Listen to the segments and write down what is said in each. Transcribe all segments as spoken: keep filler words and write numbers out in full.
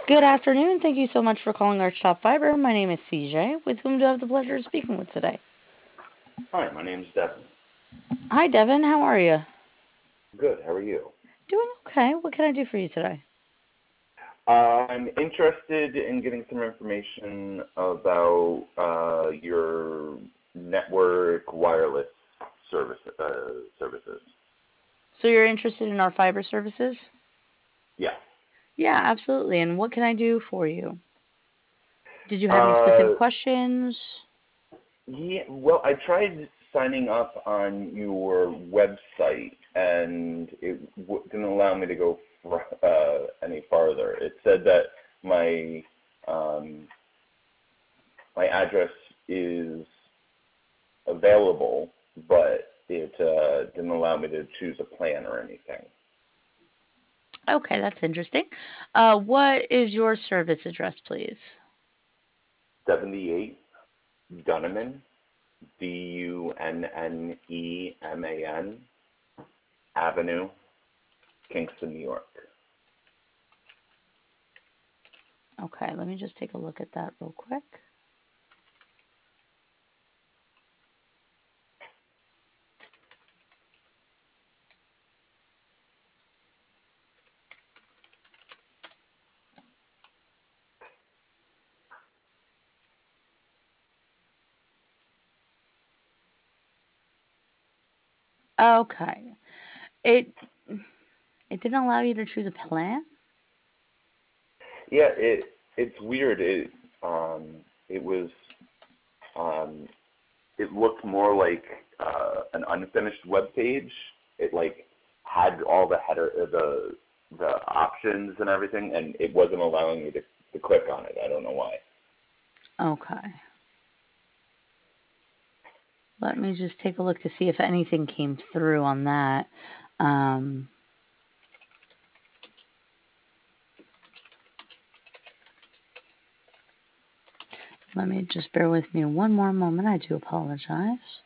Good afternoon. Thank you so much for calling Archtop Fiber. My name is C J. With whom do I have the pleasure of speaking with today? Hi, my name's Devin. Hi, Devin. How are you? Good, how are you? Doing okay. What can I do for you today? Uh, I'm interested in getting some information about uh, your network wireless service uh, services. So you're interested in our fiber services? Yeah. Yeah, absolutely. And what can I do for you? Did you have any specific Uh, questions? yeah. Well, I tried signing up on your website, and it w- didn't allow me to go fr- uh, any farther. It said that my um, my address is available, but it uh, didn't allow me to choose a plan or anything. Okay, that's interesting. Uh, what is your service address, please? seventy-eight Dunneman, D U N N E M A N Avenue, Kingston, New York. Okay, let me just take a look at that real quick. Okay. It it didn't allow you to choose a plan? Yeah, it it's weird. It um it was um it looked more like uh, an unfinished web page. It like had all the header, uh, the the options and everything, and it wasn't allowing me to, to click on it. I don't know why. Okay. Let me just take a look to see if anything came through on that. Um, let me just bear with me one more moment. I do apologize.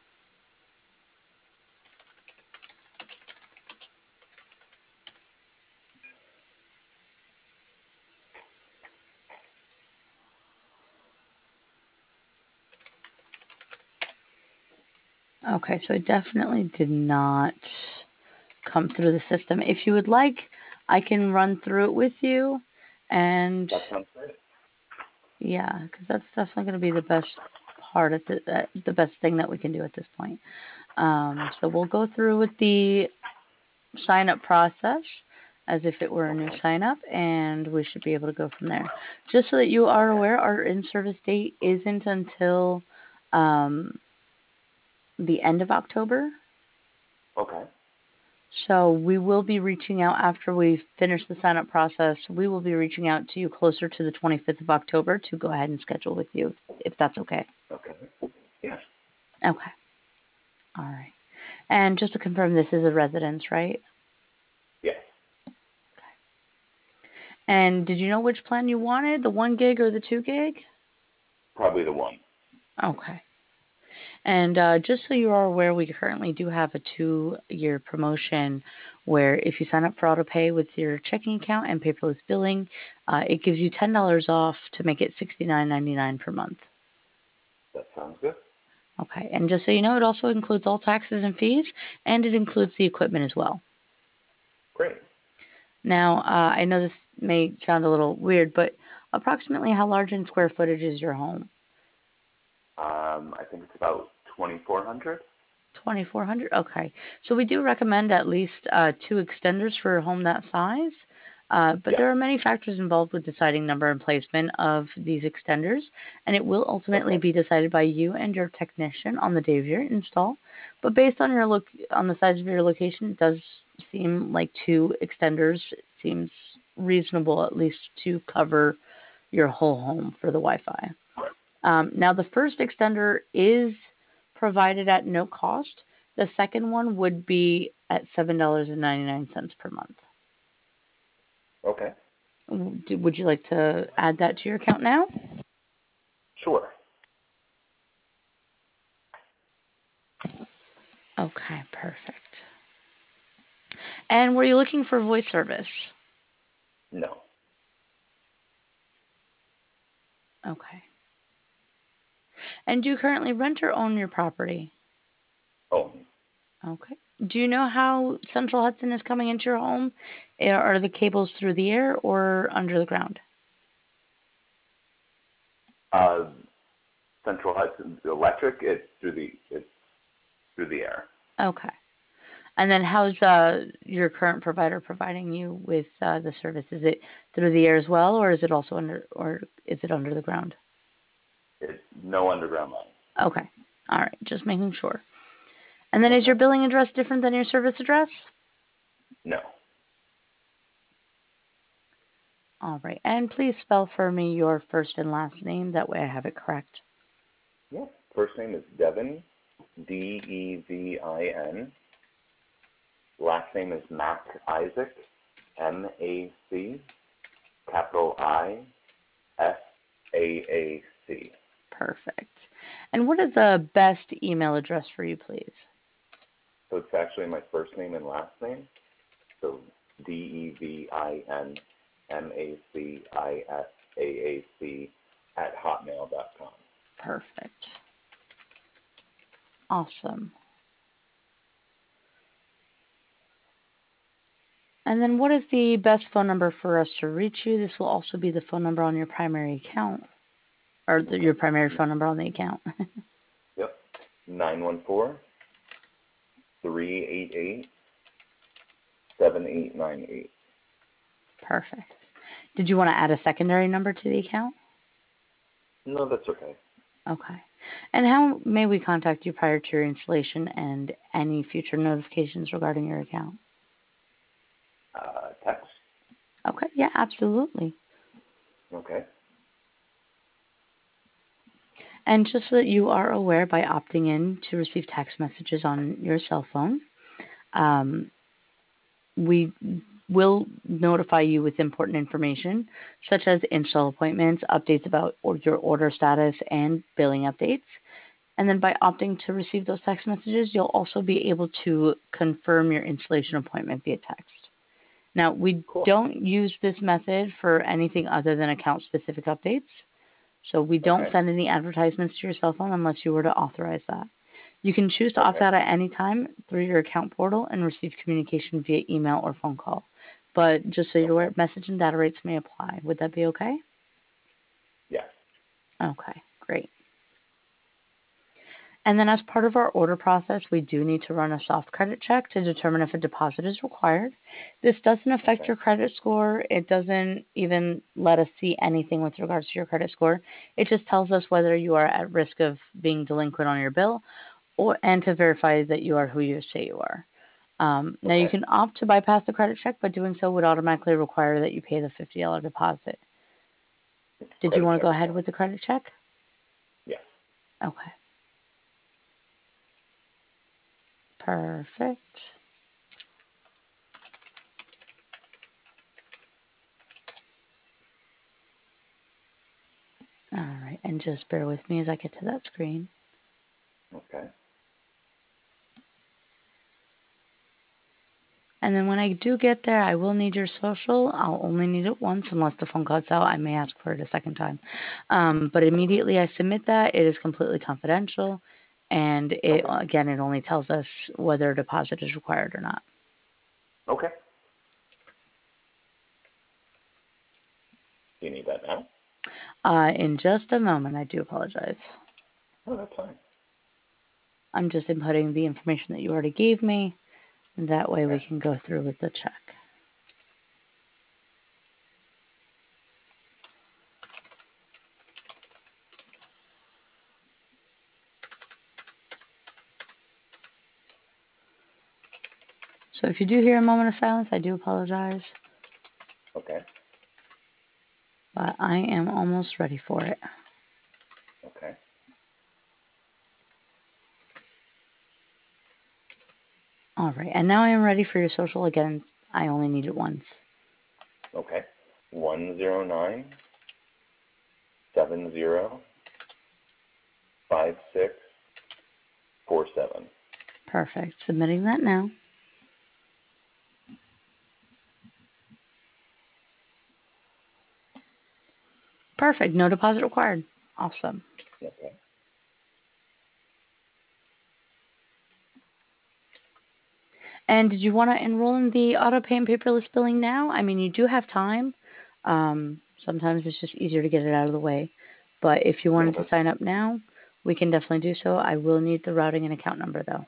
Okay, so it definitely did not come through the system. If you would like, I can run through it with you. And That sounds great. yeah, because that's definitely going to be the best part of the, uh, the best thing that we can do at this point. Um, so we'll go through with the sign up process as if it were a new Okay. sign up, and we should be able to go from there. Just so that you are Okay. aware, our in service date isn't until um, the end of October. Okay. So we will be reaching out after we finish the sign up process. We will be reaching out to you closer to the twenty-fifth of October to go ahead and schedule with you, if that's okay. Okay. Yeah. Okay. All right. And just to confirm, this is a residence, right? Yes. And did you know which plan you wanted, the one gig or the two gig? Probably the one. Okay. And uh, just so you are aware, we currently do have a two year promotion where if you sign up for AutoPay with your checking account and paperless billing, uh, it gives you ten dollars off to make it sixty-nine ninety-nine per month. That sounds good. Okay. And just so you know, it also includes all taxes and fees, and it includes the equipment as well. Great. Now, uh, I know this may sound a little weird, but approximately how large in square footage is your home? Um, I think it's about twenty-four hundred. twenty-four hundred? Okay. So we do recommend at least uh, two extenders for a home that size. Uh, but Yes. there are many factors involved with deciding number and placement of these extenders, and it will ultimately Okay. be decided by you and your technician on the day of your install. But based on your look on the size of your location, it does seem like two extenders seems reasonable, at least to cover your whole home for the Wi-Fi. Um, now, the first extender is provided at no cost. The second one would be at seven dollars and ninety-nine cents per month. Okay. Would you like to add that to your account now? Sure. Okay, perfect. And were you looking for voice service? No. Okay. And do you currently rent or own your property? Own. Okay. Do you know how Central Hudson is coming into your home? Eh, Are the cables through the air or under the ground? Uh, Central Hudson Electric, it's through the it's through the air. Okay. And then how's uh, your current provider providing you with uh, the service? Is it through the air as well, or is it also under, or is it under the ground? It's no underground line. Okay. All right. Just making sure. And then is Okay. your billing address different than your service address? No. All right. And please spell for me your first and last name. That way I have it correct. Yeah. First name is Devin, D E V I N. Last name is Mac Isaac, M A C, capital I, S A A C. Perfect. And what is the best email address for you, please? So it's actually my first name and last name. So D E V I N M A C I S A A C at hotmail dot com. Perfect. Awesome. And then what is the best phone number for us to reach you? This will also be the phone number on your primary account, or the, Okay. your primary phone number on the account. Yep. nine one four, three eight eight, seven eight nine eight. Perfect. Did you want to add a secondary number to the account? No, that's okay. Okay. And how may we contact you prior to your installation and any future notifications regarding your account? Uh, text. Okay, yeah, absolutely. Okay. And just so that you are aware, by opting in to receive text messages on your cell phone, um, we will notify you with important information, such as install appointments, updates about your order status, and billing updates. And then by opting to receive those text messages, you'll also be able to confirm your installation appointment via text. Now, we Cool. don't use this method for anything other than account-specific updates. So we don't Okay. send any advertisements to your cell phone unless you were to authorize that. You can choose to opt Okay. out at any time through your account portal and receive communication via email or phone call. But just so you're Okay. aware, message and data rates may apply. Would that be okay? Yes. Okay, great. And then as part of our order process, we do need to run a soft credit check to determine if a deposit is required. This doesn't affect Okay. your credit score. It doesn't even let us see anything with regards to your credit score. It just tells us whether you are at risk of being delinquent on your bill or and to verify that you are who you say you are. Um, now you Okay. can opt to bypass the credit check, but doing so would automatically require that you pay the fifty dollars deposit. Did you Credit want to check go is ahead fine. with the credit check? Yes. Okay. Perfect. All right, and just bear with me as I get to that screen. Okay. And then when I do get there, I will need your social. I'll only need it once unless the phone cuts out. I may ask for it a second time. Um, but immediately I submit that, it is completely confidential. And it Okay. again, it only tells us whether a deposit is required or not. Okay. Do you need that now? Uh, in just a moment, I do apologize. Oh, that's fine. I'm just inputting the information that you already gave me. And that way Okay. we can go through with the check. So if you do hear a moment of silence, I do apologize. Okay. But I am almost ready for it. Okay. All right, and now I am ready for your social. Again, I only need it once. Okay. One zero nine seven zero five six four seven. Perfect. Submitting that now. Perfect. No deposit required. Awesome. Okay. And did you want to enroll in the auto pay and paperless billing now? I mean, you do have time. Um, sometimes it's just easier to get it out of the way. But if you Yeah, wanted to that's, sign up now, we can definitely do so. I will need the routing and account number, though.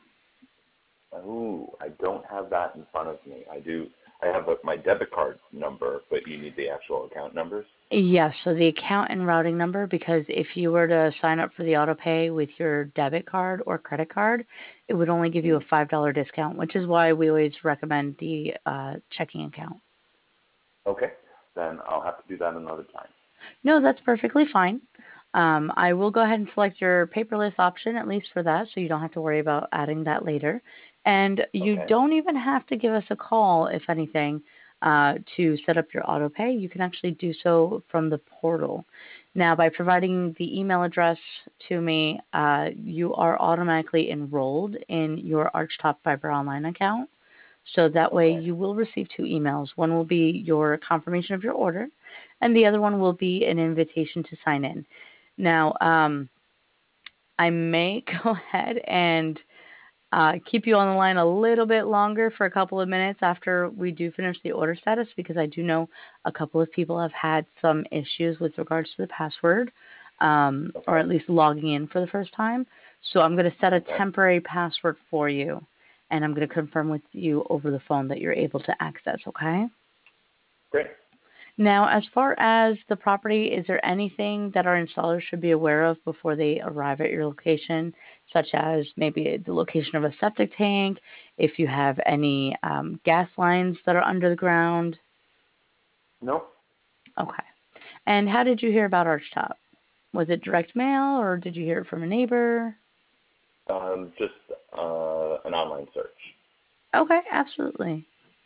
oh, I don't have that in front of me. I do. I have a, my debit card number, but you need the actual account numbers. Yes, so the account and routing number, because if you were to sign up for the auto pay with your debit card or credit card, it would only give you a Mm. five dollar discount, which is why we always recommend the uh, checking account. Okay, then I'll have to do that another time. No, that's perfectly fine. Um, I will go ahead and select your paperless option, at least for that, so you don't have to worry about adding that later. And you Okay. don't even have to give us a call, if anything, uh, to set up your auto pay. You can actually do so from the portal. Now, by providing the email address to me, uh, you are automatically enrolled in your Archtop Fiber Online account. So that way Okay. you will receive two emails. One will be your confirmation of your order, and the other one will be an invitation to sign in. Now, um, I may go ahead and uh, keep you on the line a little bit longer for a couple of minutes after we do finish the order status, because I do know a couple of people have had some issues with regards to the password, um, or Okay. at least logging in for the first time. So I'm going to set a Okay. temporary password for you, and I'm going to confirm with you over the phone that you're able to access, okay? Great. Now, as far as the property, is there anything that our installers should be aware of before they arrive at your location, such as maybe the location of a septic tank, if you have any um, gas lines that are under the ground? No. Okay. And how did you hear about Archtop? Was it direct mail or did you hear it from a neighbor? Um, just uh, an online search. Okay, absolutely.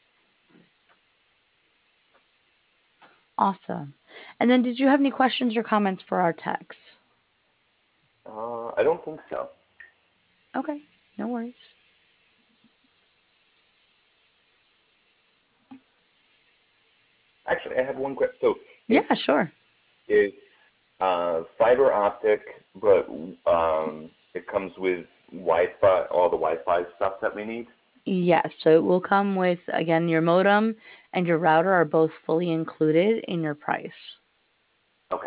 Awesome. And then did you have any questions or comments for our techs? Uh, I don't think so. Okay, no worries. Actually, I have one question. So it's Yeah, sure. it's uh, fiber optic, but um, it comes with Wi-Fi, all the Wi-Fi stuff that we need. Yes, so it will come with, again, your modem and your router are both fully included in your price. Okay.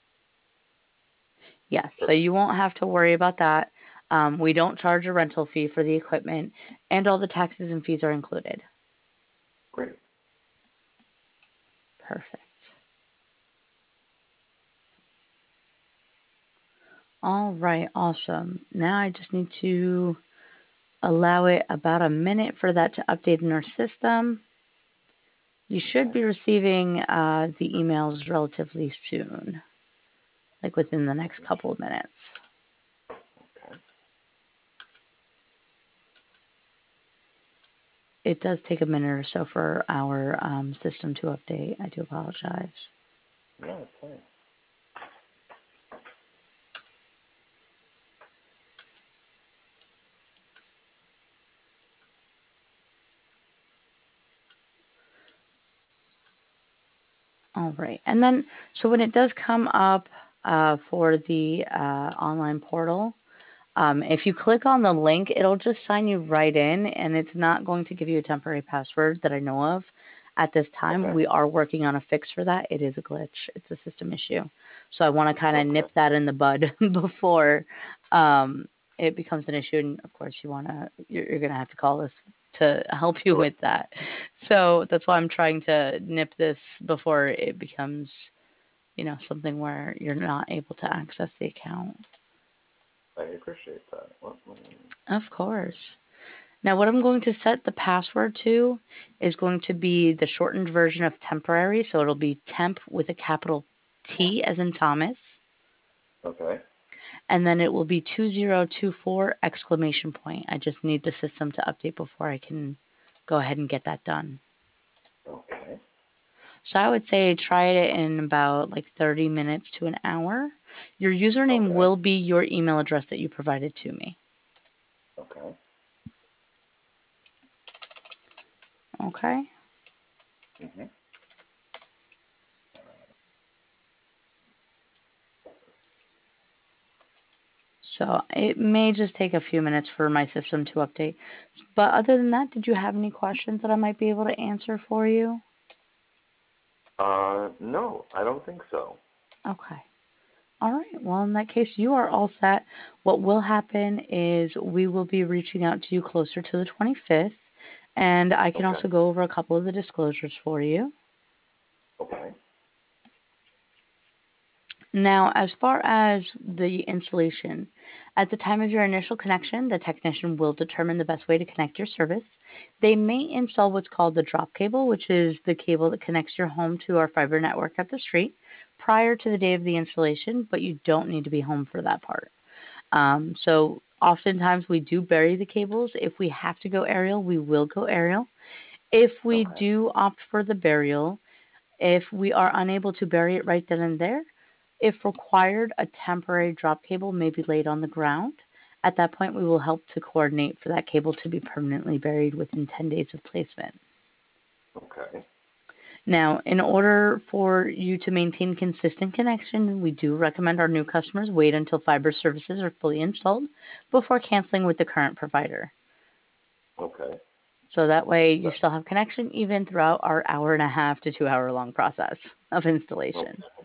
Yes, so Perfect. you won't have to worry about that. Um, we don't charge a rental fee for the equipment, and all the taxes and fees are included. Great. Perfect. All right, awesome. Now I just need to allow it about a minute for that to update in our system. You should Okay. be receiving uh, the emails relatively soon, like within the next couple of minutes. Okay. It does take a minute or so for our um, system to update. I do apologize. No, it's fine. All right. And then, so when it does come up uh, for the uh, online portal, um, if you click on the link, it'll just sign you right in, and it's not going to give you a temporary password that I know of. At this time, Okay. we are working on a fix for that. It is a glitch. It's a system issue. So I want to kind of Okay. nip that in the bud before um, it becomes an issue. And of course, you want to, you're, you're going to have to call us to help you Sure. with that. So that's why I'm trying to nip this before it becomes, you know, something where you're not able to access the account. I appreciate that. Well, well, Of course. Now, what I'm going to set the password to is going to be the shortened version of temporary. So it'll be temp with a capital T as in Thomas. okay. And then it will be two zero two four exclamation point. I just need the system to update before I can go ahead and get that done. Okay. So I would say try it in about like thirty minutes to an hour. Your username Okay. will be your email address that you provided to me. Okay. Okay. Mhm. So it may just take a few minutes for my system to update. But other than that, did you have any questions that I might be able to answer for you? Uh, no, I don't think so. Okay. All right. Well, in that case, you are all set. What will happen is we will be reaching out to you closer to the twenty-fifth, and I can Okay. also go over a couple of the disclosures for you. Okay. Now, as far as the installation, at the time of your initial connection, the technician will determine the best way to connect your service. They may install what's called the drop cable, which is the cable that connects your home to our fiber network at the street prior to the day of the installation, but you don't need to be home for that part. Um, so oftentimes we do bury the cables. If we have to go aerial, we will go aerial. If we Okay. do opt for the burial, if we are unable to bury it right then and there, if required, a temporary drop cable may be laid on the ground. At that point, we will help to coordinate for that cable to be permanently buried within ten days of placement. Okay. Now, in order for you to maintain consistent connection, we do recommend our new customers wait until fiber services are fully installed before canceling with the current provider. Okay. So that way you That, still have connection even throughout our hour and a half to two hour long process of installation. okay.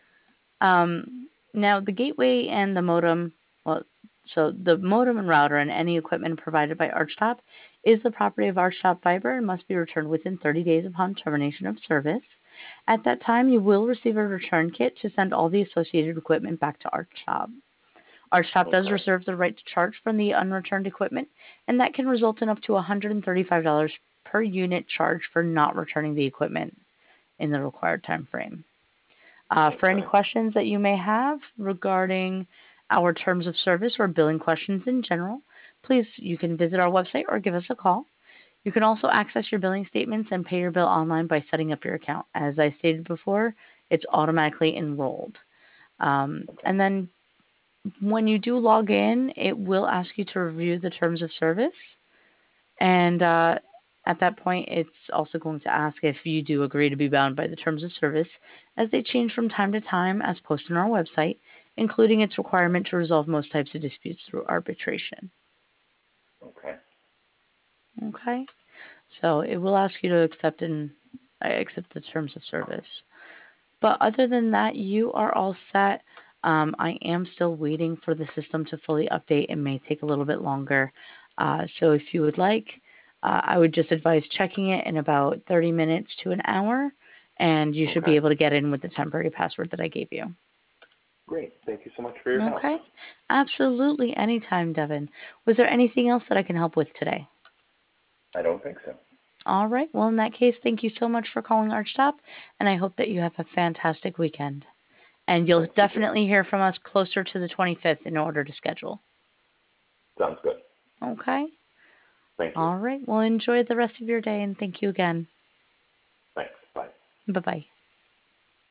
Um, now, the gateway and the modem, well, so the modem and router and any equipment provided by Archtop is the property of Archtop Fiber and must be returned within thirty days upon termination of service. At that time, you will receive a return kit to send all the associated equipment back to Archtop. Archtop does Okay. reserve the right to charge from the unreturned equipment, and that can result in up to one hundred thirty-five dollars per unit charge for not returning the equipment in the required time frame. Uh, for any Okay. questions that you may have regarding our terms of service or billing questions in general, please you can visit our website or give us a call. You can also access your billing statements and pay your bill online by setting up your account. As I stated before, it's automatically enrolled. Um, Okay. and then when you do log in, it will ask you to review the terms of service. And uh, at that point, it's also going to ask if you do agree to be bound by the terms of service, as they change from time to time as posted on our website, including its requirement to resolve most types of disputes through arbitration. Okay. Okay? So it will ask you to accept and uh, accept the terms of service. But other than that, you are all set. Um, I am still waiting for the system to fully update. It may take a little bit longer. Uh, so if you would like, uh, I would just advise checking it in about thirty minutes to an hour, and you should be Okay. able to get in with the temporary password that I gave you. Great. Thank you so much for your help. Okay? Absolutely. Anytime, Devin. Was there anything else that I can help with today? I don't think so. All right. Well, in that case, thank you so much for calling Archtop, and I hope that you have a fantastic weekend. And you'll Thanks, you too. definitely hear from us closer to the twenty-fifth in order to schedule. Sounds good. Okay? Thank you. All right. Well, enjoy the rest of your day and thank you again. Thanks. Bye. Bye bye.